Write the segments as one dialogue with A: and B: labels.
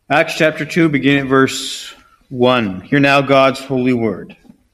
A: Acts chapter 2, beginning at verse 1. Hear now God's holy word.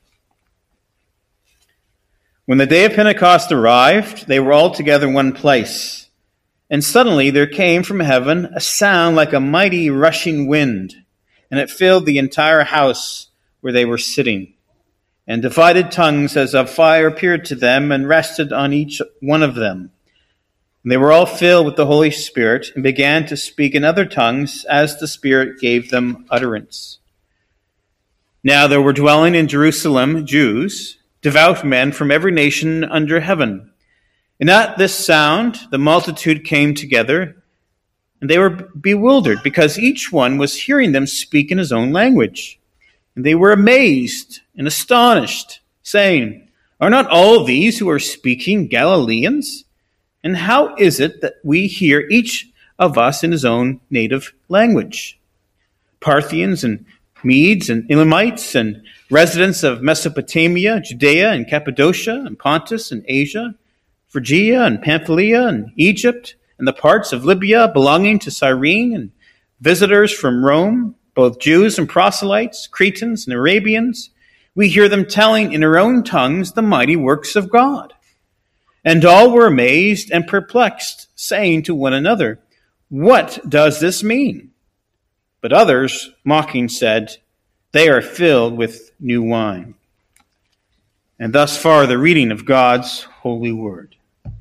A: When the day of Pentecost arrived, they were all together in one place. And suddenly there came from heaven a sound like a mighty rushing wind, and it filled the entire house where they were sitting. And divided tongues as of fire appeared to them and rested on each one of them. And they were all filled with the Holy Spirit and began to speak in other tongues as the Spirit gave them utterance. Now there were dwelling in Jerusalem Jews, devout men from every nation under heaven. And at this sound the multitude came together, and they were bewildered, because each one was hearing them speak in his own language. And they were amazed and astonished, saying, "Are not all these who are speaking Galileans? And how is it that we hear each of us in his own native language? Parthians and Medes and Elamites and residents of Mesopotamia, Judea and Cappadocia and Pontus and Asia, Phrygia and Pamphylia and Egypt and the parts of Libya belonging to Cyrene, and visitors from Rome, both Jews and proselytes, Cretans and Arabians, we hear them telling in our own tongues the mighty works of God." And all were amazed and perplexed, saying to one another, "What does this mean?" But others, mocking, said, "They are filled with new wine." And thus far the reading of God's holy word.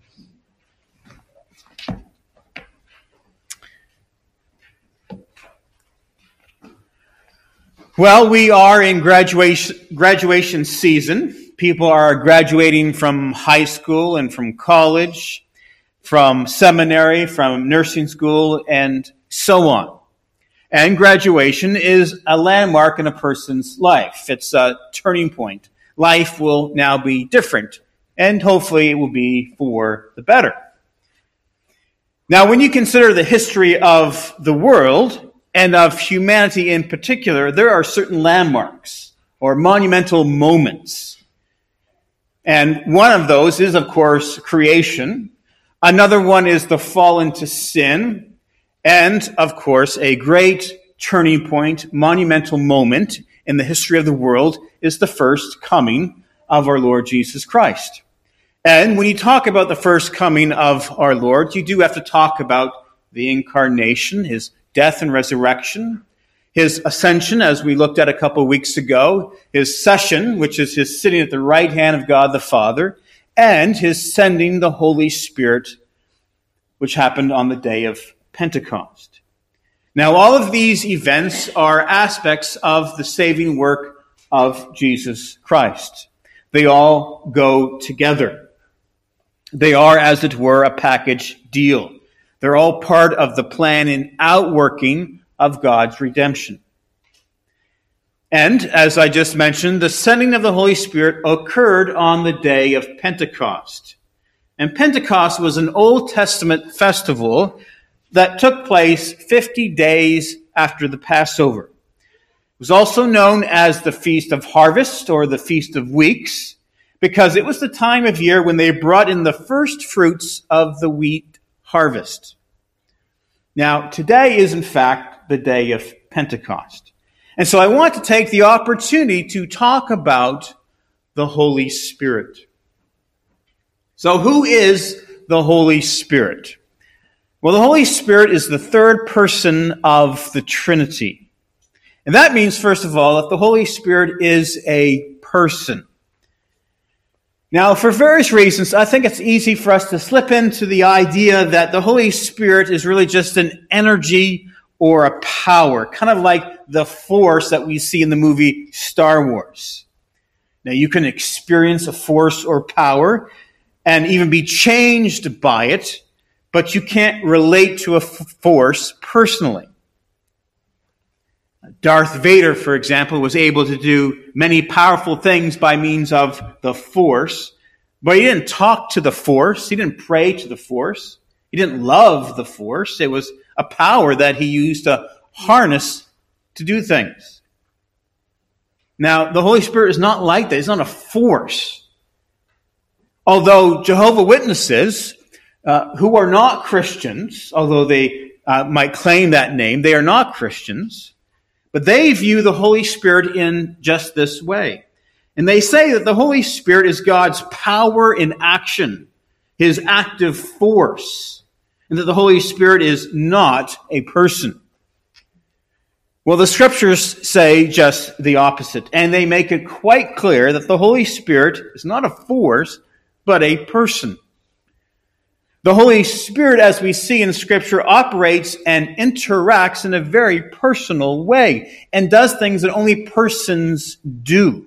A: Well, we are in graduation season. People are graduating from high school and from college, from seminary, from nursing school, and so on. And graduation is a landmark in a person's life. It's a turning point. Life will now be different, and hopefully it will be for the better. Now, when you consider the history of the world and of humanity in particular, there are certain landmarks or monumental moments. And one of those is, of course, creation. Another one is the fall into sin. And, of course, a great turning point, monumental moment in the history of the world is the first coming of our Lord Jesus Christ. And when you talk about the first coming of our Lord, you do have to talk about the incarnation, his death and resurrection, his ascension, as we looked at a couple of weeks ago, his session, which is his sitting at the right hand of God the Father, and his sending the Holy Spirit, which happened on the day of Pentecost. Now, all of these events are aspects of the saving work of Jesus Christ. They all go together. They are, as it were, a package deal. They're all part of the plan and outworking of God's redemption. And, as I just mentioned, the sending of the Holy Spirit occurred on the day of Pentecost. And Pentecost was an Old Testament festival that took place 50 days after the Passover. It was also known as the Feast of Harvest or the Feast of Weeks, because it was the time of year when they brought in the first fruits of the wheat harvest. Now, today is in fact the day of Pentecost. And so I want to take the opportunity to talk about the Holy Spirit. So who is the Holy Spirit? Well, the Holy Spirit is the third person of the Trinity. And that means, first of all, that the Holy Spirit is a person. Now, for various reasons, I think it's easy for us to slip into the idea that the Holy Spirit is really just an energy or a power, kind of like the force that we see in the movie Star Wars. Now, you can experience a force or power and even be changed by it, but you can't relate to a force personally. Darth Vader, for example, was able to do many powerful things by means of the Force, but he didn't talk to the Force. He didn't pray to the Force. He didn't love the Force. It was a power that he used to harness to do things. Now, the Holy Spirit is not like that. It's not a force. Although Jehovah's Witnesses, who are not Christians, although they might claim that name. They are not Christians, but they view the Holy Spirit in just this way. And they say that the Holy Spirit is God's power in action, his active force, and that the Holy Spirit is not a person. Well, the scriptures say just the opposite, and they make it quite clear that the Holy Spirit is not a force, but a person. The Holy Spirit, as we see in Scripture, operates and interacts in a very personal way and does things that only persons do.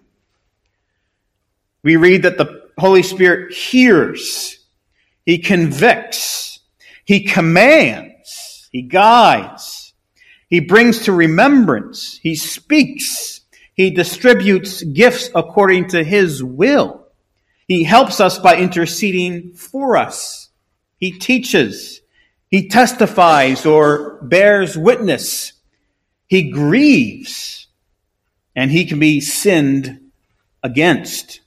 A: We read that the Holy Spirit hears, he convicts, he commands, he guides, he brings to remembrance, he speaks, he distributes gifts according to his will. He helps us by interceding for us. He teaches, he testifies or bears witness, he grieves, and he can be sinned against.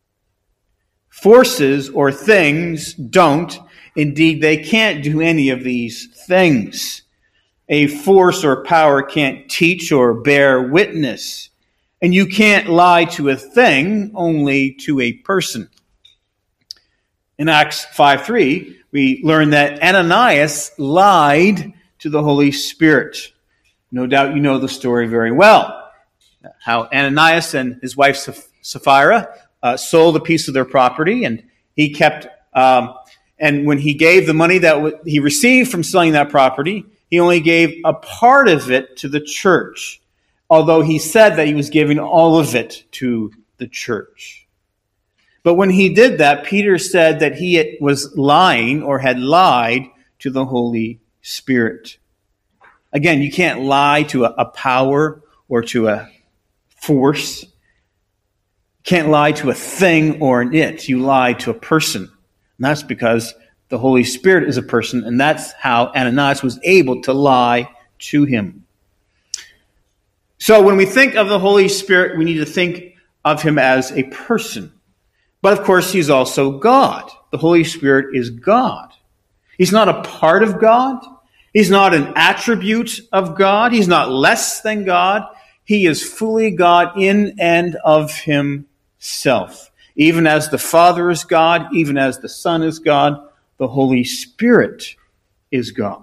A: Forces or things don't. Indeed, they can't do any of these things. A force or power can't teach or bear witness. And you can't lie to a thing, only to a person. In Acts 5:3, we learn that Ananias lied to the Holy Spirit. No doubt you know the story very well. How Ananias and his wife Sapphira sold a piece of their property, and he kept, and when he gave the money that he received from selling that property, he only gave a part of it to the church, although he said that he was giving all of it to the church. But when he did that, Peter said that he was lying or had lied to the Holy Spirit. Again, you can't lie to a power or to a force. You can't lie to a thing or an it. You lie to a person. And that's because the Holy Spirit is a person, and that's how Ananias was able to lie to him. So when we think of the Holy Spirit, we need to think of him as a person. But of course, he's also God. The Holy Spirit is God. He's not a part of God. He's not an attribute of God. He's not less than God. He is fully God in and of himself. Even as the Father is God, even as the Son is God, the Holy Spirit is God.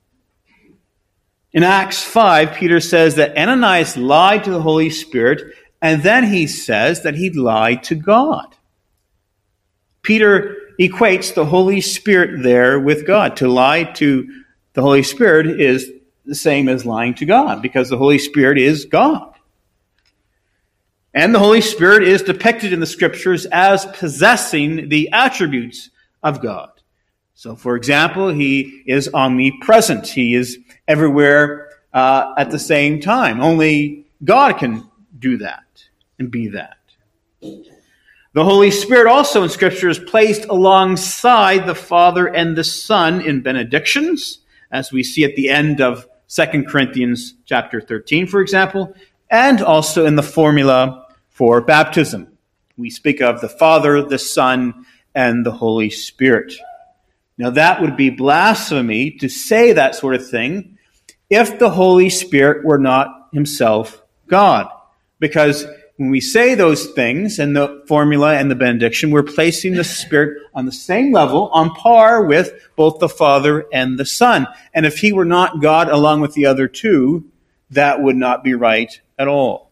A: In Acts 5, Peter says that Ananias lied to the Holy Spirit, and then he says that he lied to God. Peter equates the Holy Spirit there with God. To lie to the Holy Spirit is the same as lying to God, because the Holy Spirit is God. And the Holy Spirit is depicted in the Scriptures as possessing the attributes of God. So, for example, he is omnipresent. He is everywhere at the same time. Only God can do that and be that. The Holy Spirit also in Scripture is placed alongside the Father and the Son in benedictions, as we see at the end of 2 Corinthians chapter 13, for example, and also in the formula for baptism. We speak of the Father, the Son, and the Holy Spirit. Now that would be blasphemy to say that sort of thing if the Holy Spirit were not himself God, because when we say those things in the formula and the benediction, we're placing the Spirit on the same level, on par with both the Father and the Son. And if he were not God along with the other two, that would not be right at all.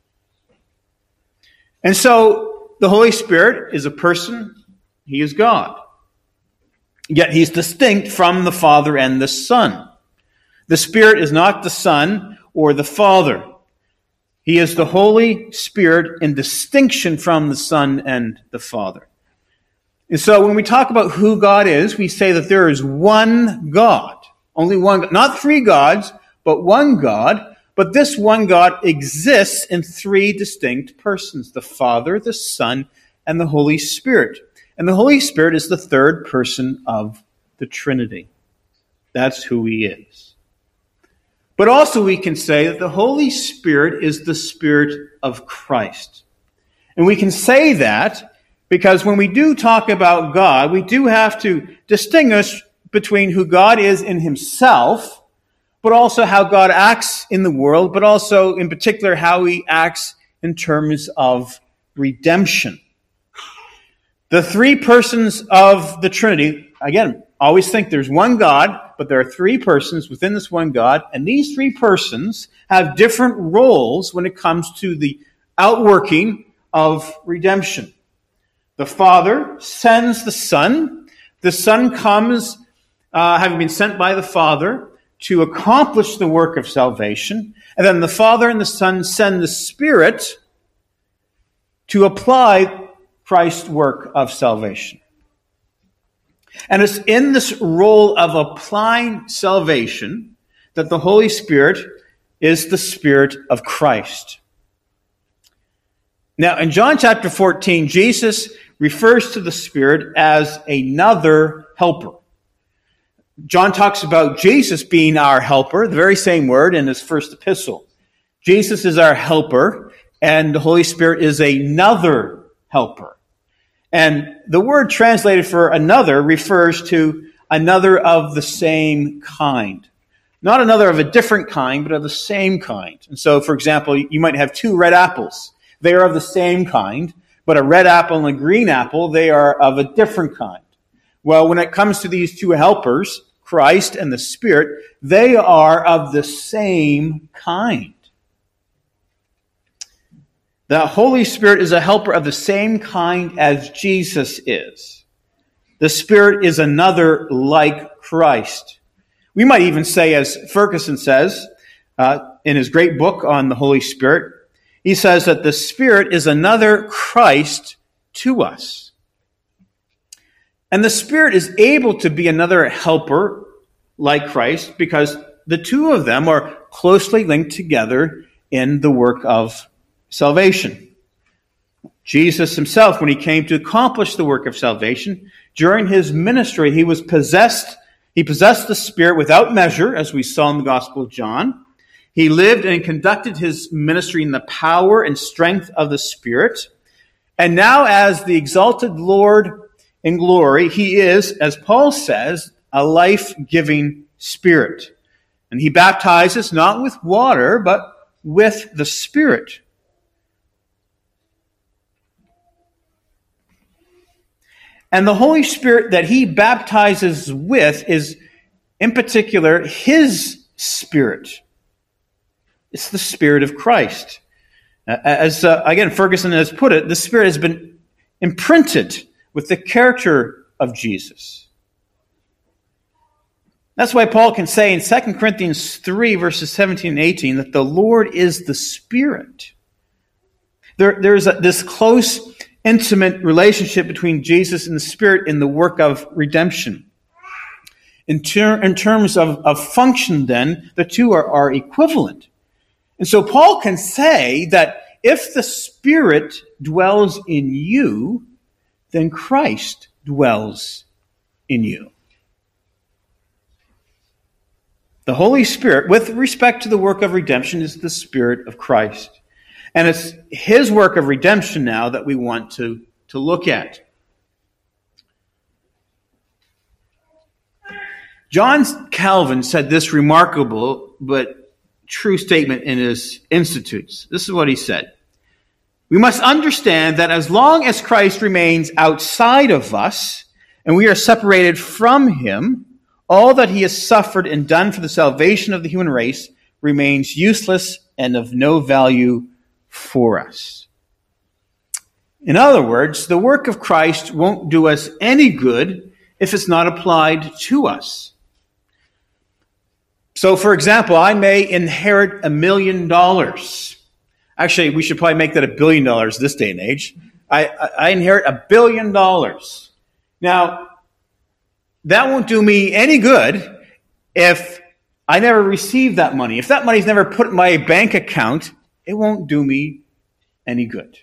A: And so the Holy Spirit is a person. He is God. Yet he's distinct from the Father and the Son. The Spirit is not the Son or the Father. He is the Holy Spirit in distinction from the Son and the Father. And so when we talk about who God is, we say that there is one God. Only one God. Not three gods, but one God. But this one God exists in three distinct persons: the Father, the Son, and the Holy Spirit. And the Holy Spirit is the third person of the Trinity. That's who he is. But also we can say that the Holy Spirit is the Spirit of Christ. And we can say that because when we do talk about God, we do have to distinguish between who God is in himself but also how God acts in the world, but also in particular how he acts in terms of redemption. The three persons of the Trinity, again, always think there's one God, but there are three persons within this one God, and these three persons have different roles when it comes to the outworking of redemption. The Father sends the Son. The Son comes, having been sent by the Father, to accomplish the work of salvation. And then the Father and the Son send the Spirit to apply Christ's work of salvation. And it's in this role of applying salvation that the Holy Spirit is the Spirit of Christ. Now, in John chapter 14, Jesus refers to the Spirit as another helper. John talks about Jesus being our helper, the very same word in his first epistle. Jesus is our helper, and the Holy Spirit is another helper. And the word translated for another refers to another of the same kind. Not another of a different kind, but of the same kind. And so, for example, you might have two red apples. They are of the same kind, but a red apple and a green apple, they are of a different kind. Well, when it comes to these two helpers, Christ and the Spirit, they are of the same kind. The Holy Spirit is a helper of the same kind as Jesus is. The Spirit is another like Christ. We might even say, as Ferguson says in his great book on the Holy Spirit, he says that the Spirit is another Christ to us. And the Spirit is able to be another helper like Christ because the two of them are closely linked together in the work of salvation. Jesus himself, when he came to accomplish the work of salvation, during his ministry, he possessed the Spirit without measure, as we saw in the Gospel of John. He lived and conducted his ministry in the power and strength of the Spirit. And now, as the exalted Lord in glory, he is, as Paul says, a life-giving Spirit. And he baptizes not with water, but with the Spirit. And the Holy Spirit that he baptizes with is, in particular, his Spirit. It's the Spirit of Christ. As, again, Ferguson has put it, the Spirit has been imprinted with the character of Jesus. That's why Paul can say in 2 Corinthians 3, verses 17 and 18, that the Lord is the Spirit. There's this close, intimate relationship between Jesus and the Spirit in the work of redemption. In terms of function, then, the two are equivalent. And so Paul can say that if the Spirit dwells in you, then Christ dwells in you. The Holy Spirit, with respect to the work of redemption, is the Spirit of Christ. And it's his work of redemption now that we want to look at. John Calvin said this remarkable but true statement in his Institutes. This is what he said. We must understand that as long as Christ remains outside of us and we are separated from him, all that he has suffered and done for the salvation of the human race remains useless and of no value for us. In other words, the work of Christ won't do us any good if it's not applied to us. So, for example, I may inherit $1 million. Actually, we should probably make that $1 billion this day and age. I inherit $1 billion. Now, that won't do me any good if I never receive that money. If that money's never put in my bank account, it won't do me any good.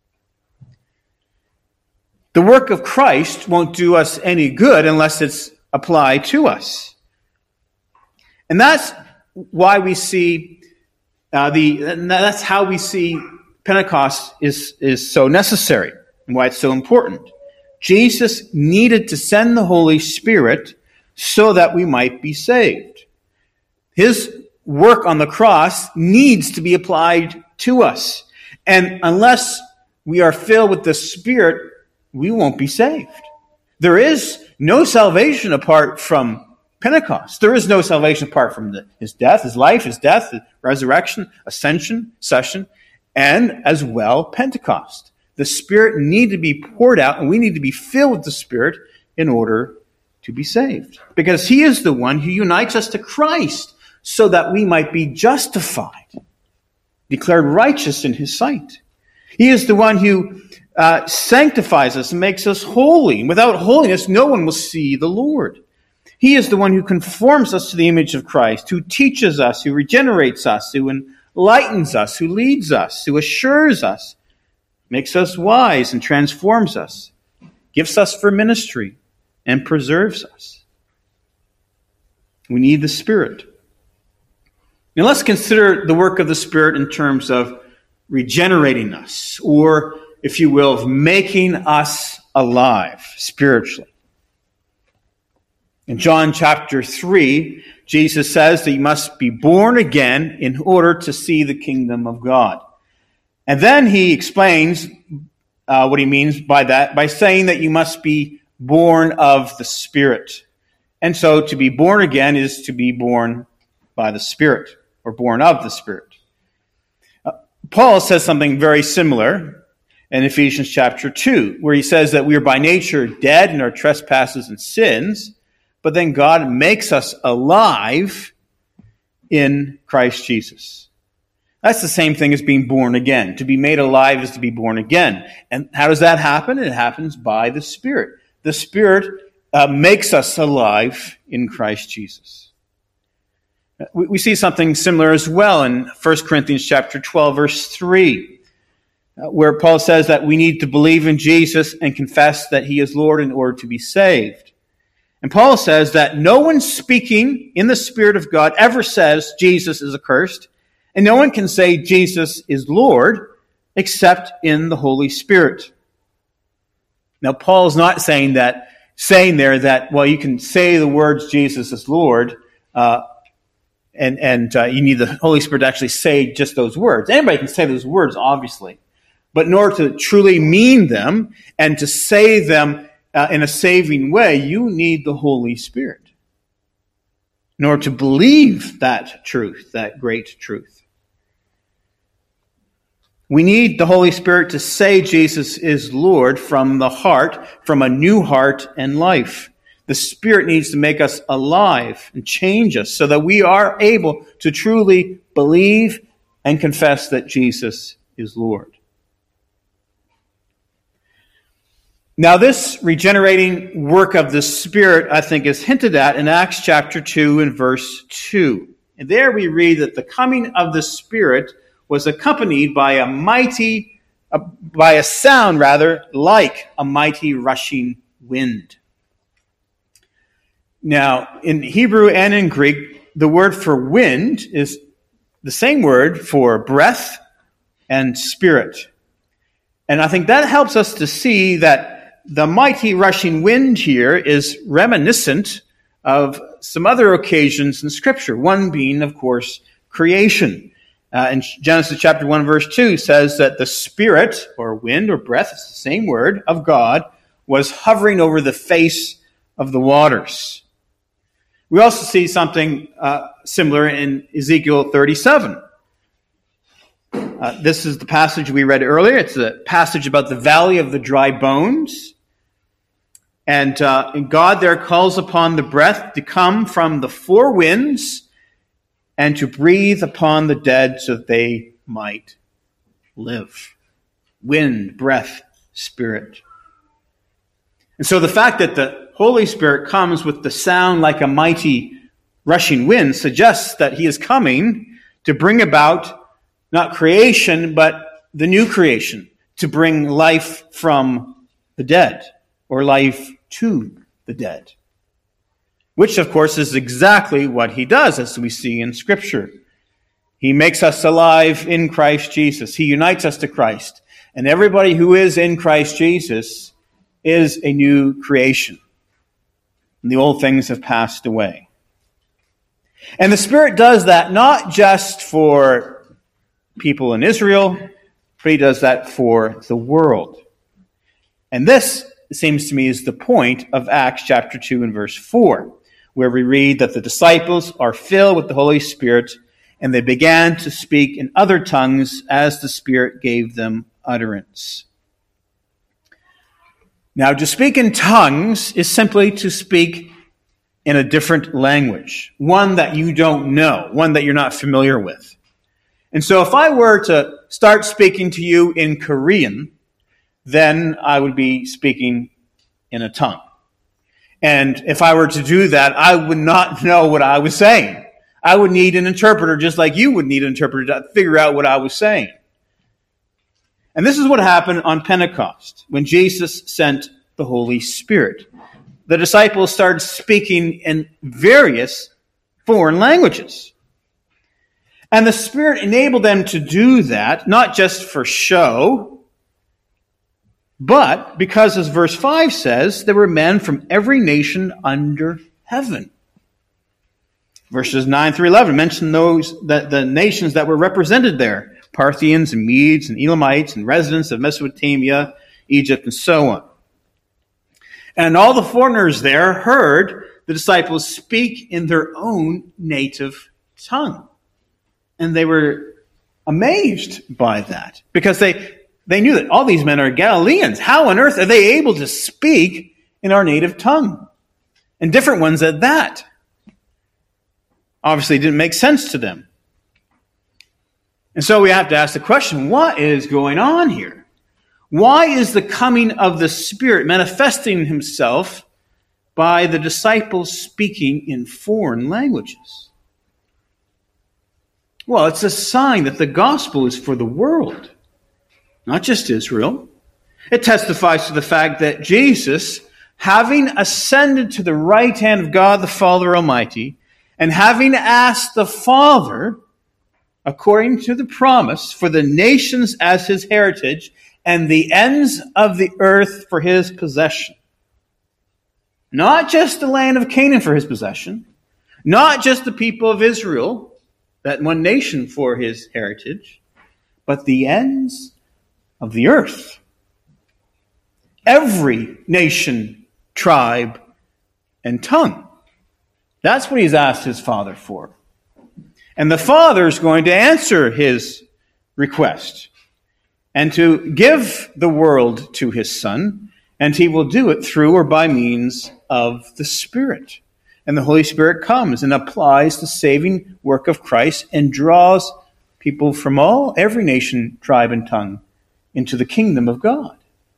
A: The work of Christ won't do us any good unless it's applied to us. And that's why we see that's how we see Pentecost is so necessary and why it's so important. Jesus needed to send the Holy Spirit so that we might be saved. His work on the cross needs to be applied to us. And unless we are filled with the Spirit, we won't be saved. There is no salvation apart from Pentecost. There is no salvation apart from his death, his life, his death, his resurrection, ascension, session, and as well Pentecost. The Spirit needs to be poured out, and we need to be filled with the Spirit in order to be saved. Because he is the one who unites us to Christ so that we might be justified, declared righteous in his sight. He is the one who sanctifies us and makes us holy. And without holiness, no one will see the Lord. He is the one who conforms us to the image of Christ, who teaches us, who regenerates us, who enlightens us, who leads us, who assures us, makes us wise and transforms us, gives us for ministry, and preserves us. We need the Spirit. Now let's consider the work of the Spirit in terms of regenerating us, or, if you will, of making us alive spiritually. In John chapter 3, Jesus says that you must be born again in order to see the kingdom of God. And then he explains what he means by that by saying that you must be born of the Spirit. And so to be born again is to be born by the Spirit, or born of the Spirit. Paul says something very similar in Ephesians chapter 2, where he says that we are by nature dead in our trespasses and sins, but then God makes us alive in Christ Jesus. That's the same thing as being born again. To be made alive is to be born again. And how does that happen? It happens by the Spirit. The Spirit makes us alive in Christ Jesus. We see something similar as well in 1 Corinthians chapter 12, verse 3, where Paul says that we need to believe in Jesus and confess that he is Lord in order to be saved. And Paul says that no one speaking in the Spirit of God ever says Jesus is accursed, and no one can say Jesus is Lord except in the Holy Spirit. Now, Paul is not saying there that, well, you can say the words Jesus is Lord, and you need the Holy Spirit to actually say just those words. Anybody can say those words, obviously. But in order to truly mean them and to say them in a saving way, you need the Holy Spirit in order to believe that truth, that great truth. We need the Holy Spirit to say Jesus is Lord from the heart, from a new heart and life. The Spirit needs to make us alive and change us so that we are able to truly believe and confess that Jesus is Lord. Now, this regenerating work of the Spirit, I think, is hinted at in Acts chapter 2 and verse 2. And there we read that the coming of the Spirit was accompanied by a sound like a mighty rushing wind. Now, in Hebrew and in Greek, the word for wind is the same word for breath and spirit. And I think that helps us to see that the mighty rushing wind here is reminiscent of some other occasions in Scripture, one being, of course, creation. In Genesis chapter 1, verse 2 says that the Spirit, or wind or breath, it's the same word, of God, was hovering over the face of the waters. We also see something similar in Ezekiel 37. This is the passage we read earlier. It's a passage about the valley of the dry bones. And God there calls upon the breath to come from the four winds and to breathe upon the dead so that they might live. Wind, breath, spirit. And so the fact that the Holy Spirit comes with the sound like a mighty rushing wind suggests that he is coming to bring about not creation, but the new creation, to bring life from the dead, or life to the dead. Which, of course, is exactly what he does, as we see in Scripture. He makes us alive in Christ Jesus. He unites us to Christ. And everybody who is in Christ Jesus is a new creation. And the old things have passed away. And the Spirit does that not just for people in Israel, but he does that for the world. And this, it seems to me, is the point of Acts chapter 2 and verse 4, where we read that the disciples are filled with the Holy Spirit, and they began to speak in other tongues as the Spirit gave them utterance. Now, to speak in tongues is simply to speak in a different language, one that you don't know, one that you're not familiar with. And so if I were to start speaking to you in Korean, then I would be speaking in a tongue. And if I were to do that, I would not know what I was saying. I would need an interpreter just like you would need an interpreter to figure out what I was saying. And this is what happened on Pentecost when Jesus sent the Holy Spirit. The disciples started speaking in various foreign languages. And the Spirit enabled them to do that, not just for show, but because, as verse 5 says, there were men from every nation under heaven. Verses 9 through 11 mention the nations that were represented there: Parthians and Medes and Elamites and residents of Mesopotamia, Egypt, and so on. And all the foreigners there heard the disciples speak in their own native tongue. And they were amazed by that, because they knew that all these men are Galileans. How on earth are they able to speak in our native tongue? And different ones at that. Obviously, it didn't make sense to them. And so we have to ask the question, what is going on here? Why is the coming of the Spirit manifesting himself by the disciples speaking in foreign languages? Well, it's a sign that the gospel is for the world, not just Israel. It testifies to the fact that Jesus, having ascended to the right hand of God the Father Almighty, and having asked the Father, according to the promise, for the nations as his heritage, and the ends of the earth for his possession. Not just the land of Canaan for his possession, not just the people of Israel, that one nation for his heritage, but the ends of the earth. Every nation, tribe, and tongue. That's what he's asked his Father for. And the Father is going to answer his request and to give the world to his Son, and he will do it through or by means of the Spirit. And the Holy Spirit comes and applies the saving work of Christ and draws people from every nation, tribe, and tongue into the kingdom of God.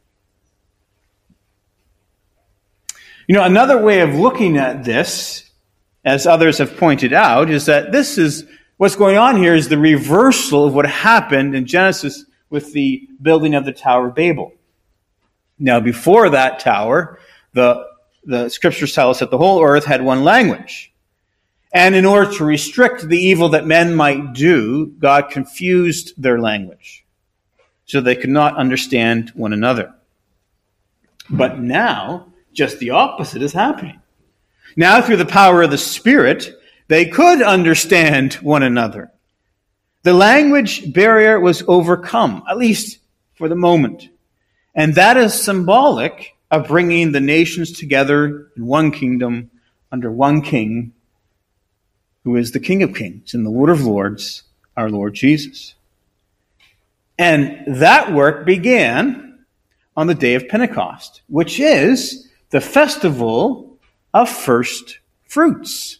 A: You know, another way of looking at this, as others have pointed out, is that what's going on here is the reversal of what happened in Genesis with the building of the Tower of Babel. Now, before that tower, the scriptures tell us that the whole earth had one language. And in order to restrict the evil that men might do, God confused their language so they could not understand one another. But now, just the opposite is happening. Now, through the power of the Spirit, they could understand one another. The language barrier was overcome, at least for the moment. And that is symbolic of bringing the nations together in one kingdom under one king, who is the King of Kings and the Lord of Lords, our Lord Jesus. And that work began on the day of Pentecost, which is the festival of first fruits.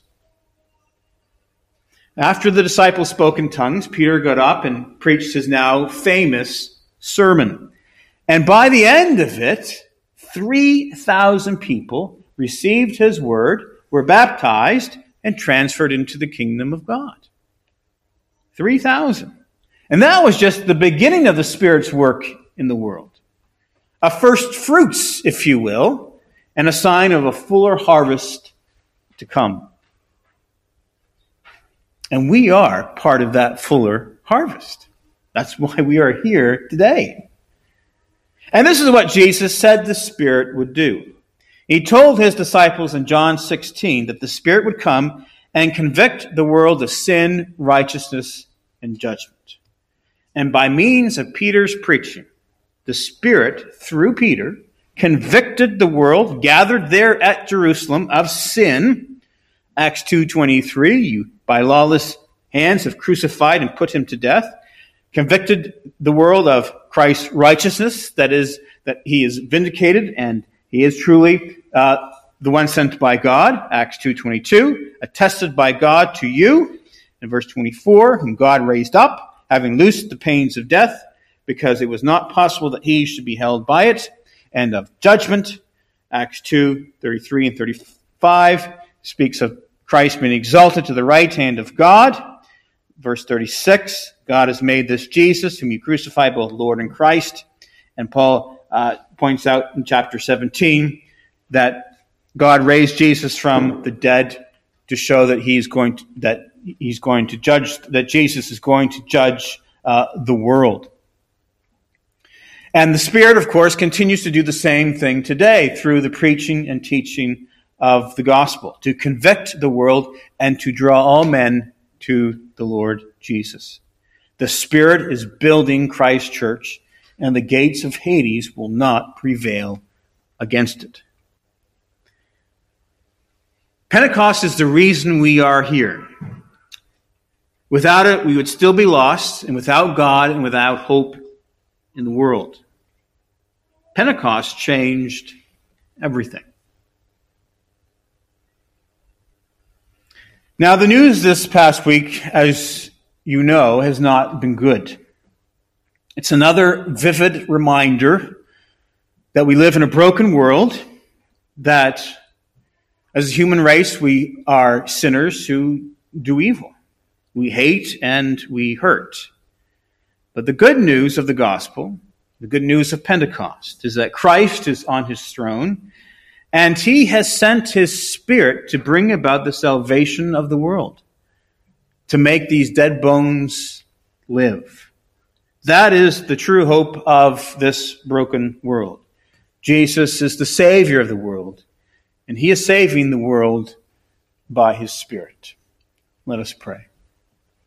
A: After the disciples spoke in tongues, Peter got up and preached his now famous sermon. And by the end of it, 3,000 people received his word, were baptized, and transferred into the kingdom of God. 3,000. And that was just the beginning of the Spirit's work in the world. A first fruits, if you will, and a sign of a fuller harvest to come. And we are part of that fuller harvest. That's why we are here today. And this is what Jesus said the Spirit would do. He told his disciples in John 16 that the Spirit would come and convict the world of sin, righteousness, and judgment. And by means of Peter's preaching, the Spirit, through Peter, convicted the world gathered there at Jerusalem of sin. Acts 2:23, you by lawless hands have crucified and put him to death. Convicted the world of Christ's righteousness, that is, that he is vindicated and he is truly the one sent by God. Acts 2:22, attested by God to you. In verse 24, whom God raised up, having loosed the pains of death, because it was not possible that he should be held by it, and of judgment. Acts 2:33 and 35 speaks of Christ being exalted to the right hand of God. Verse 36, God has made this Jesus, whom you crucified, both Lord and Christ. And Paul points out in chapter 17 that God raised Jesus from the dead to show that he's going to judge, that Jesus is going to judge the world. And the Spirit, of course, continues to do the same thing today through the preaching and teaching of the gospel, to convict the world and to draw all men to the Lord Jesus. The Spirit is building Christ's church, and the gates of Hades will not prevail against it. Pentecost is the reason we are here. Without it, we would still be lost, and without God and without hope in the world. Pentecost changed everything. Now, the news this past week, as you know, has not been good. It's another vivid reminder that we live in a broken world, that as a human race, we are sinners who do evil. We hate and we hurt. But the good news of the gospel, the good news of Pentecost, is that Christ is on his throne, and he has sent his Spirit to bring about the salvation of the world, to make these dead bones live. That is the true hope of this broken world. Jesus is the Savior of the world, and he is saving the world by his Spirit. Let us pray.